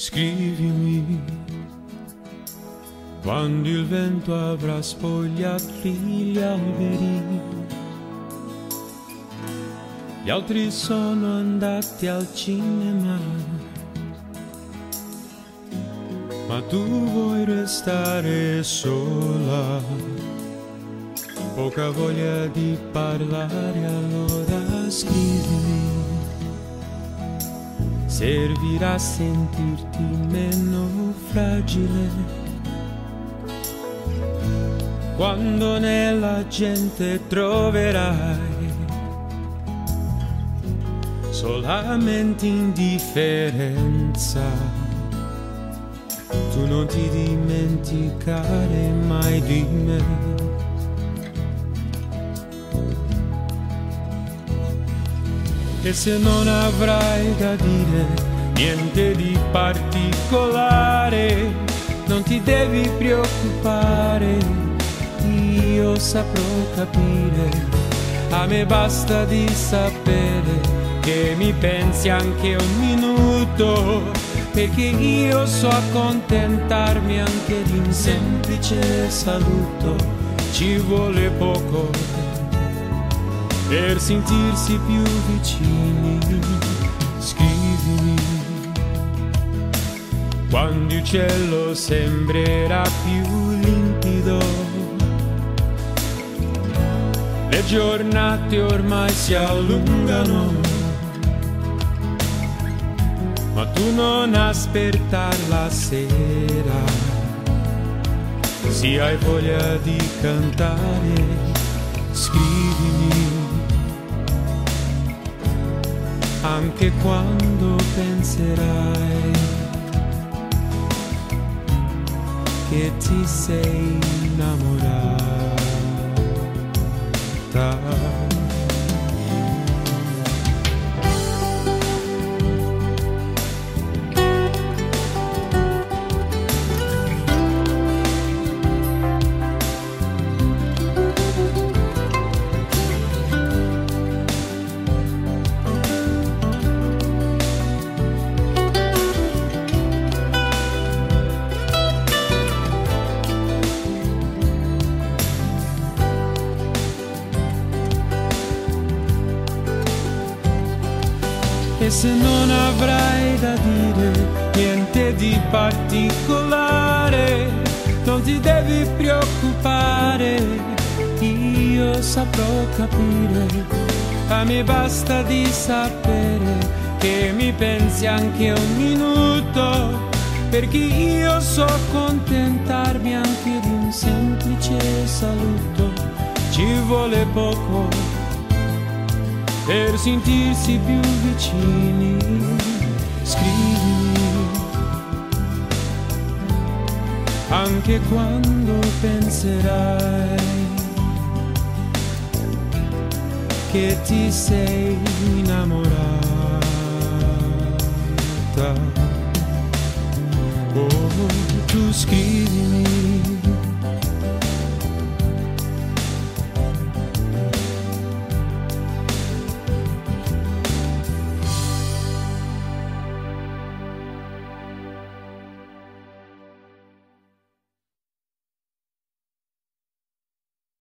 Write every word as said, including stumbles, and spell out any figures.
Scrivimi quando il vento avrà spogliato gli alberi. Gli altri sono andati al cinema, ma tu vuoi restare sola. Poca voglia di parlare, allora scrivimi. Servirà a sentirti meno fragile quando nella gente troverai solamente indifferenza. Tu non ti dimenticare mai di me. E se non avrai da dire niente di particolare, non ti devi preoccupare, io saprò capire. A me basta di sapere che mi pensi anche un minuto, perché io so accontentarmi anche di un semplice saluto. Ci vuole poco per sentirsi più vicini. Scrivimi quando il cielo sembrerà più limpido. Le giornate ormai si allungano, ma tu non aspettare la sera. Se hai voglia di cantare, scrivimi. Anche quando penserai che ti sei innamorata. E se non avrai da dire niente di particolare, non ti devi preoccupare, io saprò capire. A me basta di sapere che mi pensi anche un minuto, perché io so accontentarmi anche di un semplice saluto. Ci vuole poco per sentirsi più vicini. Scrivimi anche quando penserai che ti sei innamorata. Oh, tu scrivimi.